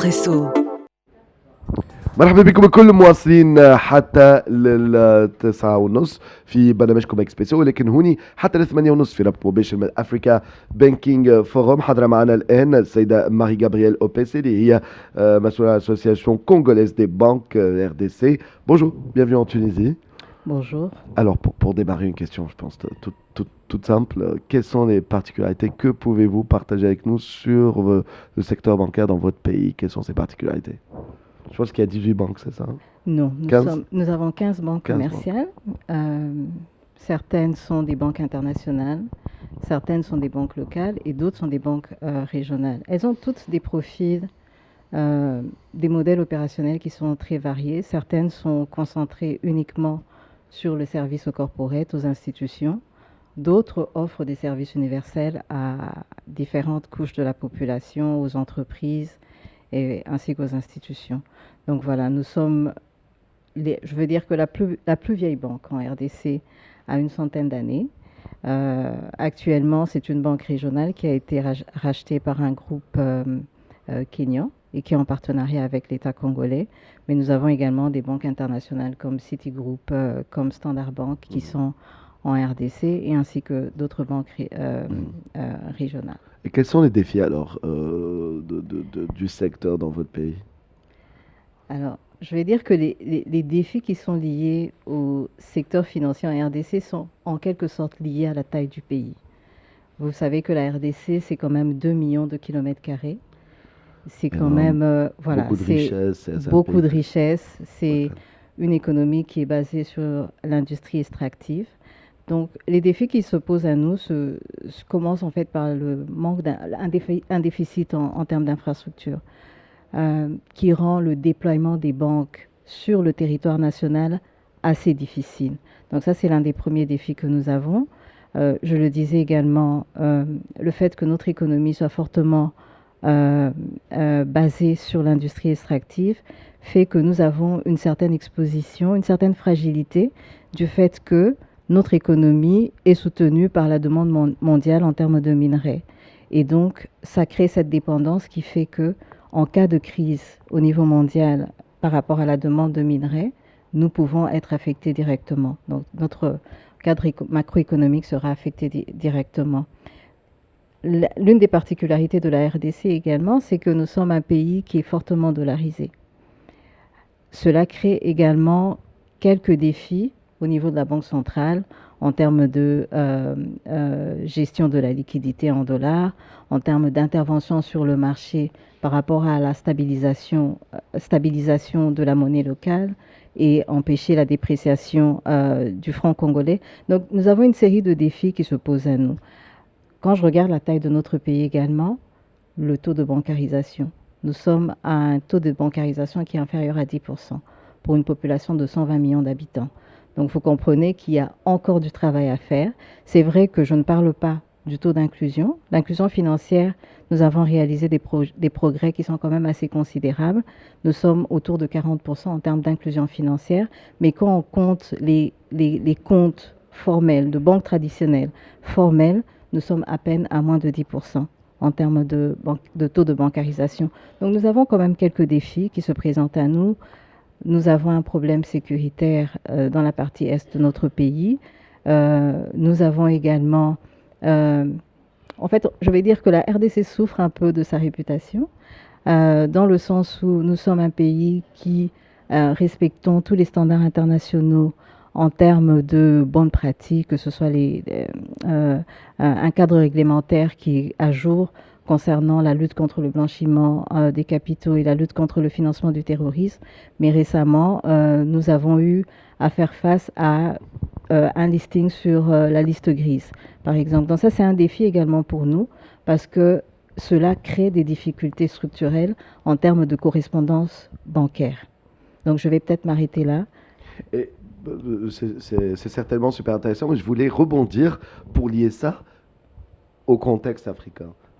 إسبريسو. مرحبا بكم بكل المواصلين حتى للتسعة ونص في برنامجكم اكسبريسو، ولكن هوني حتى للثمانية ونص في ربط مباشر من افريكا بانكينج فوروم. حاضرة معنا الآن السيدة ماري جابرييل أوبيسي اللي هي مسؤولة l'association congolaise des banques RDC. Bonjour, bienvenue en Tunisie. Bonjour. Alors pour démarrer une question, je pense toute simple, quelles sont les particularités, que pouvez-vous partager avec nous sur le secteur bancaire dans votre pays? Quelles sont ses particularités? Je pense qu'il y a 18 banques, c'est ça? Non, nous avons 15 banques commerciales. Certaines sont des banques internationales, certaines sont des banques locales et d'autres sont des banques régionales. Elles ont toutes des profils, des modèles opérationnels qui sont très variés. Certaines sont concentrées uniquement sur le service aux corporates, aux institutions. D'autres offrent des services universels à différentes couches de la population, aux entreprises et ainsi qu'aux institutions. Donc voilà, nous sommes, je veux dire que la plus vieille banque en RDC a une centaine d'années. Actuellement, c'est une banque régionale qui a été rachetée par un groupe kényan et qui est en partenariat avec l'État congolais. Mais nous avons également des banques internationales comme Citigroup, comme Standard Bank qui sont en RDC et ainsi que d'autres banques régionales. Et quels sont les défis alors du secteur dans votre pays? Alors, je vais dire que les défis qui sont liés au secteur financier en RDC sont en quelque sorte liés à la taille du pays. Vous savez que la RDC, c'est quand même 2 millions de kilomètres carrés. C'est quand même beaucoup de richesses. C'est une économie qui est basée sur l'industrie extractive. Donc, les défis qui se posent à nous commencent en fait par le manque un déficit en termes d'infrastructure qui rend le déploiement des banques sur le territoire national assez difficile. Donc ça, c'est l'un des premiers défis que nous avons. Je le disais également, le fait que notre économie soit fortement basée sur l'industrie extractive fait que nous avons une certaine exposition, une certaine fragilité du fait que notre économie est soutenue par la demande mondiale en termes de minerais. Et donc, ça crée cette dépendance qui fait que, en cas de crise au niveau mondial par rapport à la demande de minerais, nous pouvons être affectés directement. Donc, notre cadre macroéconomique sera affecté directement. L'une des particularités de la RDC également, c'est que nous sommes un pays qui est fortement dollarisé. Cela crée également quelques défis au niveau de la Banque centrale en termes de gestion de la liquidité en dollars, en termes d'intervention sur le marché par rapport à la stabilisation de la monnaie locale et empêcher la dépréciation du franc congolais. Donc nous avons une série de défis qui se posent à nous. Quand je regarde la taille de notre pays également, le taux de bancarisation. Nous sommes à un taux de bancarisation qui est inférieur à 10% pour une population de 120 millions d'habitants. Donc, vous comprenez qu'il y a encore du travail à faire. C'est vrai que je ne parle pas du taux d'inclusion. L'inclusion financière, nous avons réalisé des progrès qui sont quand même assez considérables. Nous sommes autour de 40% en termes d'inclusion financière. Mais quand on compte les comptes formels, de banques traditionnelles formelles, nous sommes à peine à moins de 10% en termes de taux de bancarisation. Donc, nous avons quand même quelques défis qui se présentent à nous. Nous avons un problème sécuritaire dans la partie est de notre pays. Nous avons également... en fait, je vais dire que la RDC souffre un peu de sa réputation, dans le sens où nous sommes un pays qui respectons tous les standards internationaux en termes de bonnes pratiques, que ce soit un cadre réglementaire qui est à jour concernant la lutte contre le blanchiment des capitaux et la lutte contre le financement du terrorisme. Mais récemment, nous avons eu à faire face à un listing sur la liste grise, par exemple. Donc ça, c'est un défi également pour nous parce que cela crée des difficultés structurelles en termes de correspondance bancaire. Donc je vais peut-être m'arrêter là. Et c'est certainement super intéressant, mais je voulais rebondir pour lier ça au contexte africain.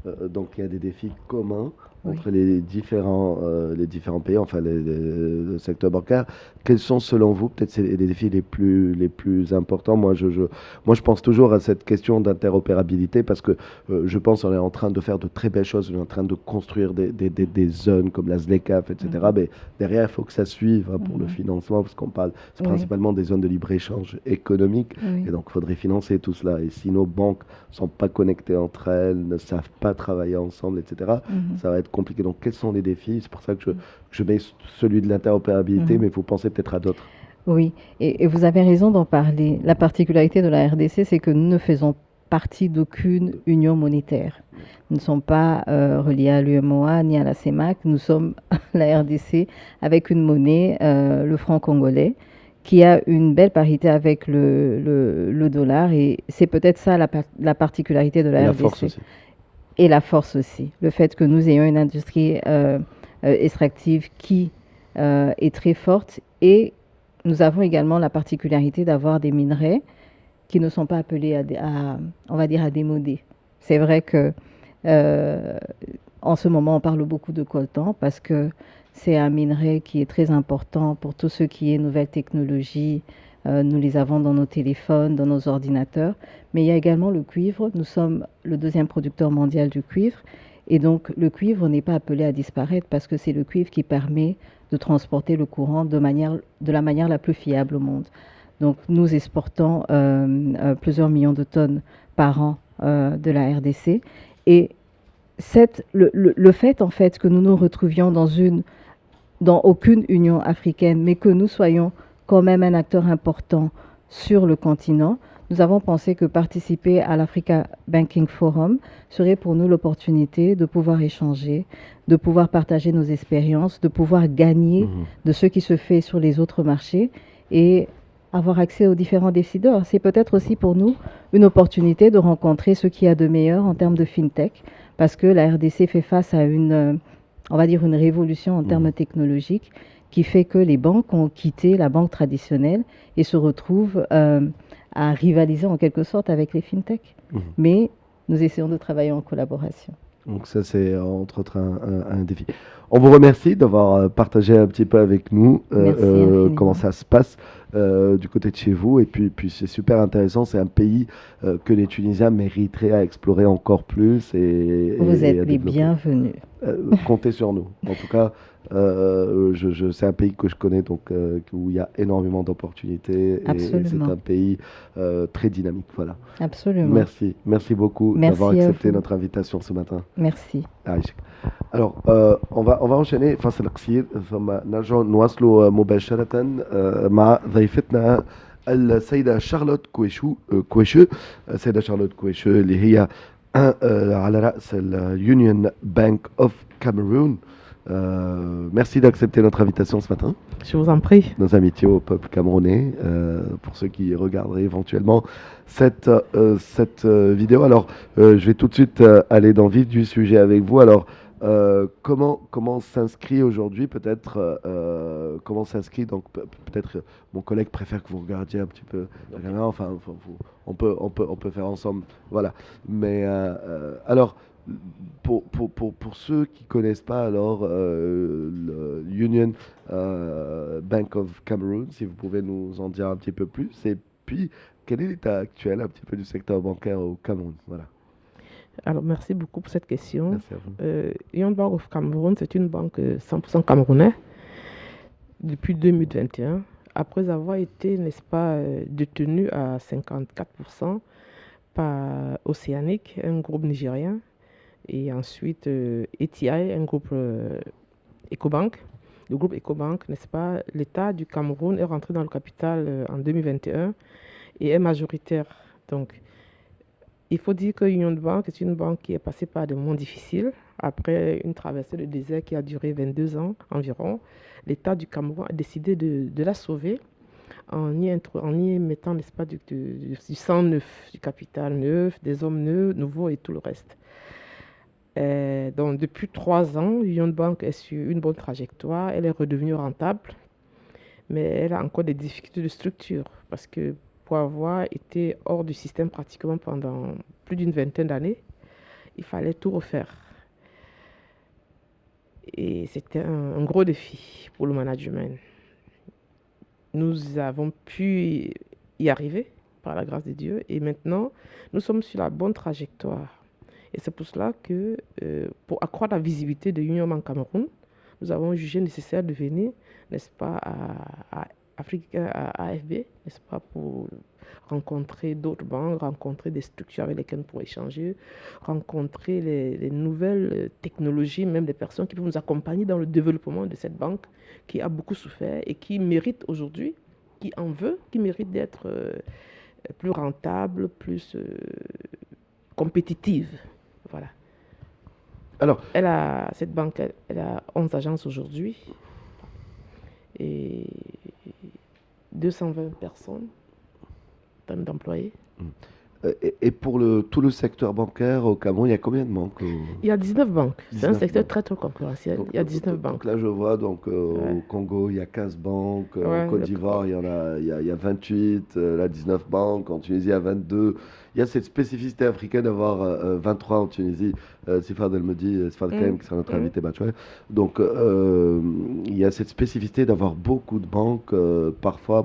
donc il y a des défis communs Oui. entre les différents pays, enfin le secteur bancaire. Quels sont selon vous peut-être les défis les plus importants? Moi, je pense toujours à cette question d'interopérabilité parce que je pense qu'on est en train de faire de très belles choses, on est en train de construire des zones comme la ZLECAf, etc. Mhm. Mais derrière, il faut que ça suive hein, pour le Mhm. financement parce qu'on parle, c'est Oui, principalement des zones de libre-échange économique et oui. donc il faudrait financer tout cela. Et si nos banques sont pas connectées entre elles, ne savent pas travailler ensemble, etc., Mhm. ça va être compliqué. Donc, quels sont les défis? C'est pour ça que je mets celui de l'interopérabilité, Mhm. mais il faut penser peut-être à d'autres. Oui, et vous avez raison d'en parler. La particularité de la RDC, c'est que nous ne faisons partie d'aucune union monétaire. Nous ne sommes pas reliés à l'UMOA ni à la CEMAC. Nous sommes la RDC avec une monnaie, le franc congolais, qui a une belle parité avec le dollar. Et c'est peut-être ça la particularité de Et la la force RDC. aussi. Et la force aussi. Le fait que nous ayons une industrie extractive qui est très forte et nous avons également la particularité d'avoir des minerais qui ne sont pas appelés on va dire, à démoder. C'est vrai que euh, en ce moment, on parle beaucoup de coltan parce que c'est un minerai qui est très important pour tout ce qui est nouvelles technologies. Nous les avons dans nos téléphones, dans nos ordinateurs. Mais il y a également le cuivre. Nous sommes le deuxième producteur mondial du cuivre. Et donc, le cuivre n'est pas appelé à disparaître parce que c'est le cuivre qui permet de transporter le courant de la manière la plus fiable au monde. Donc, nous exportons plusieurs millions de tonnes par an de la RDC. Et le fait, en fait, que nous nous retrouvions dans aucune union africaine, mais que nous soyons quand même un acteur important sur le continent, nous avons pensé que participer à l'Africa Banking Forum serait pour nous l'opportunité de pouvoir échanger, de pouvoir partager nos expériences, de pouvoir gagner Mhm. de ce qui se fait sur les autres marchés et avoir accès aux différents décideurs. C'est peut-être aussi pour nous une opportunité de rencontrer ce qu'il y a de meilleur en termes de fintech, parce que la RDC fait face à on va dire, une révolution en termes Mhm. technologiques qui fait que les banques ont quitté la banque traditionnelle et se retrouvent à rivaliser en quelque sorte avec les fintechs. Mhm. Mais nous essayons de travailler en collaboration. Donc ça, c'est entre autres un défi. On vous remercie d'avoir partagé un petit peu avec nous Merci comment infiniment. ça se passe du côté de chez vous. Et puis c'est super intéressant. C'est un pays que les Tunisiens mériteraient à explorer encore plus Vous et à êtes les développer. bienvenus. Comptez sur nous. En tout cas, c'est un pays que je connais, donc où il y a énormément d'opportunités et c'est Absolument. un pays très dynamique. Voilà. Absolument. Merci beaucoup d'avoir Merci à accepté vous. notre invitation ce matin. Merci. عايشك. Alors, on va enchaîner فاصل قصير ثم نرجع نواصل مباشرة مع ضيفتنا السيدة شارلوت كويشو السيدة شارلوت كويشو اللي هي على رأس اليونيون بانك اوف كاميرون. Merci d'accepter notre invitation ce matin. Je vous en prie. Nos amitiés au peuple camerounais, pour ceux qui regarderaient éventuellement cette vidéo. Alors, je vais tout de suite aller dans le vif du sujet avec vous. Alors, comment s'inscrit aujourd'hui, comment s'inscrit, donc peut-être mon collègue préfère que vous regardiez un petit peu la caméra, enfin, on peut faire ensemble, voilà. Mais alors, pour ceux qui connaissent pas alors le Union Bank of Cameroon, si vous pouvez nous en dire un petit peu plus, et puis quel est l'état actuel un petit peu du secteur bancaire au Cameroun? Voilà, Alors, merci beaucoup pour cette question. merci à vous. Union Bank of Cameroon, c'est une banque 100% camerounaise depuis 2021, après avoir été, n'est-ce pas, détenue à 54% par Océanic, un groupe nigérien, et ensuite ETI, un groupe Ecobank. Le groupe Ecobank, n'est-ce pas, l'État du Cameroun est rentré dans le capital en 2021 et est majoritaire. Donc, il faut dire que Union Bank est une banque qui est passée par des moments difficiles. Après une traversée de désert qui a duré 22 ans environ, l'État du Cameroun a décidé de la sauver en y mettant, n'est-ce pas, du sang neuf, du capital neuf, des hommes neufs, nouveaux et tout le reste. Donc, depuis 3 ans, Union Bank est sur une bonne trajectoire. Elle est redevenue rentable, mais elle a encore des difficultés de structure parce que pour avoir été hors du système pratiquement pendant plus d'une vingtaine d'années il fallait tout refaire. Et c'était un gros défi pour le management. Nous avons pu y arriver par la grâce de Dieu et maintenant nous sommes sur la bonne trajectoire. Et c'est pour cela que pour accroître la visibilité de Union Bank Cameroun, nous avons jugé nécessaire de venir, n'est-ce pas, à AFB, n'est-ce pas, pour rencontrer d'autres banques, rencontrer des structures avec lesquelles nous pourrons échanger, rencontrer les nouvelles technologies, même des personnes qui peuvent nous accompagner dans le développement de cette banque qui a beaucoup souffert et qui mérite aujourd'hui, qui en veut, qui mérite d'être plus rentable, plus compétitive. Voilà. Alors, cette banque, elle a 11 agences aujourd'hui et 220 personnes d'employés. et pour tout le secteur bancaire au Cameroun, il y a combien de banques Il y a 19 banques. C'est un 19 secteur banques. très, très concurrentiel. Il y a 19 banques. Donc là, je vois, donc, au Ouais. Congo, il y a 15 banques. Ouais, En Côte le- d'Ivoire, il y a 28. Là, 19 banques. En Tunisie, il y a 22. Il y a cette spécificité africaine d'avoir 23 en Tunisie. Sifad, elle me dit, Sifad Kaim, qui sera notre invité, Bachoué. Donc, il y a cette spécificité d'avoir beaucoup de banques, parfois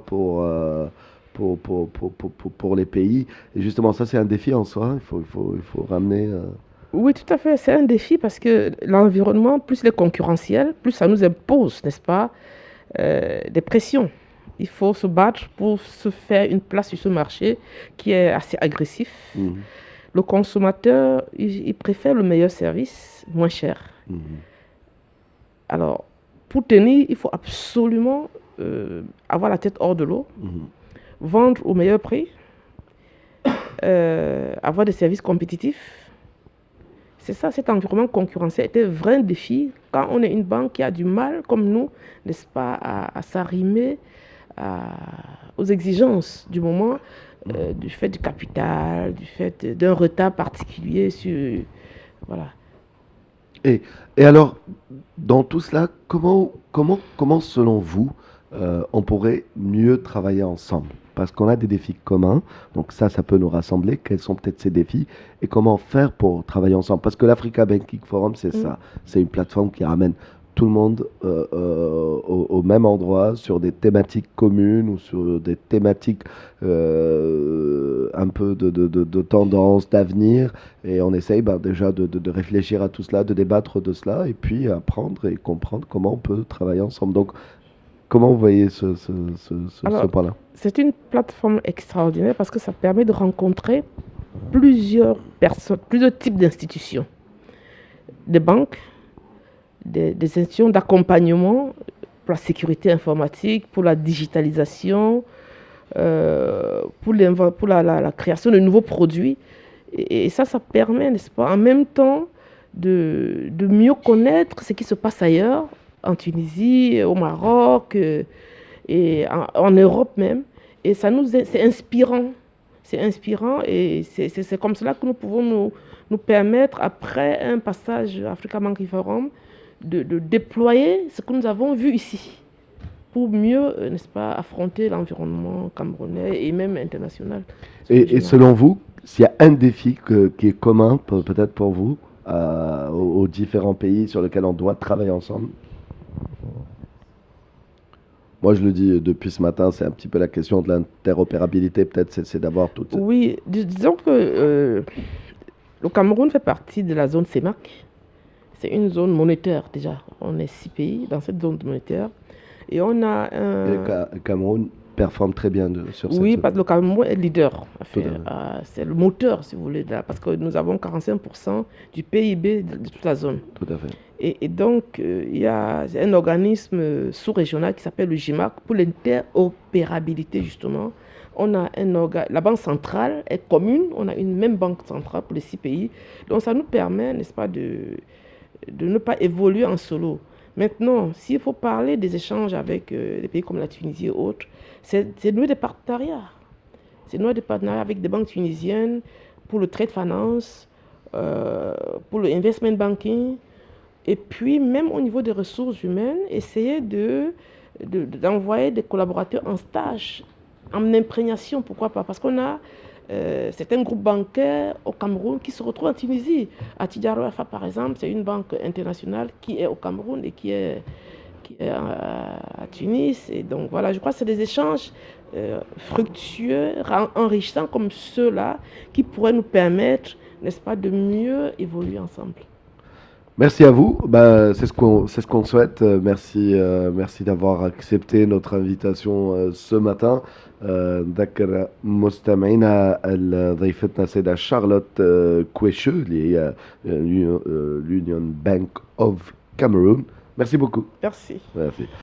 pour les pays. Et justement, ça, c'est un défi en soi. Il faut ramener. Oui, tout à fait. C'est un défi parce que l'environnement, plus il est concurrentiel, plus ça nous impose, n'est-ce pas, des pressions. Il faut se battre pour se faire une place sur ce marché qui est assez agressif. Mhm, Le consommateur, il préfère le meilleur service, moins cher. mhm. Alors, pour tenir, il faut absolument avoir la tête hors de l'eau, Mhm. vendre au meilleur prix, avoir des services compétitifs. C'est ça, cet environnement concurrentiel était un vrai défi quand on est une banque qui a du mal, comme nous, n'est-ce pas, à s'arrimer aux exigences du moment, du fait du capital, du fait d'un retard particulier sur... Voilà. Et alors, dans tout cela, comment selon vous, on pourrait mieux travailler ensemble? Parce qu'on a des défis communs, donc ça peut nous rassembler. Quels sont peut-être ces défis et comment faire pour travailler ensemble? Parce que l'Africa Banking Forum, c'est ça. C'est une plateforme qui ramène tout le monde au même endroit sur des thématiques communes ou sur des thématiques un peu de tendance, d'avenir. Et on essaye déjà de réfléchir à tout cela, de débattre de cela et puis apprendre et comprendre comment on peut travailler ensemble. Donc, comment vous voyez ce Alors, point-là? c'est une plateforme extraordinaire parce que ça permet de rencontrer plusieurs personnes, plusieurs types d'institutions. Des banques, des institutions d'accompagnement pour la sécurité informatique, pour la digitalisation, pour la création de nouveaux produits. Et ça permet, n'est-ce pas, en même temps de mieux connaître ce qui se passe ailleurs, en Tunisie, au Maroc, et en Europe même. Et c'est inspirant. C'est inspirant et c'est comme cela que nous pouvons nous permettre, après un passage Africa Banking Forum, de déployer ce que nous avons vu ici pour mieux, n'est-ce pas, affronter l'environnement camerounais et même international. Et selon vous, s'il y a un défi qui est commun, peut-être pour vous, aux différents pays sur lesquels on doit travailler ensemble? Moi, je le dis depuis ce matin, c'est un petit peu la question de l'interopérabilité, peut-être, c'est d'avoir tout. Oui, disons que le Cameroun fait partie de la zone CEMAC. C'est une zone monétaire déjà. On est 6 pays dans cette zone monétaire. Et on a un... Le Cameroun performe très bien sur cette Oui, zone. parce que le Cameroun est leader. Tout à fait. C'est le moteur, si vous voulez, parce que nous avons 45% du PIB de toute la zone. Tout à fait. Et donc, il y a un organisme sous-régional qui s'appelle le GIMAC pour l'interopérabilité, justement. On a la banque centrale est commune, on a une même banque centrale pour les 6 pays. Donc, ça nous permet, n'est-ce pas, de ne pas évoluer en solo. Maintenant, s'il faut parler des échanges avec des pays comme la Tunisie et autres, c'est nouer des partenariats. C'est nouer des partenariats avec des banques tunisiennes pour le trade finance, pour le investment banking. Et puis, même au niveau des ressources humaines, essayer d'envoyer des collaborateurs en stage, en imprégnation, pourquoi pas? Parce qu'on a certains groupes bancaires au Cameroun qui se retrouvent en Tunisie. Attijari Wafa, par exemple, c'est une banque internationale qui est au Cameroun et qui est à Tunis. Et donc voilà, je crois que c'est des échanges fructueux, enrichissants comme ceux-là qui pourraient nous permettre, n'est-ce pas, de mieux évoluer ensemble. Merci à vous. C'est ce qu'on souhaite. Merci d'avoir accepté notre invitation ce matin. نذكر مستمعينا ضيفتنا سيدة شارلوت كويشو اللي هي l'Union Bank of Cameroon. Merci beaucoup. Merci. Merci.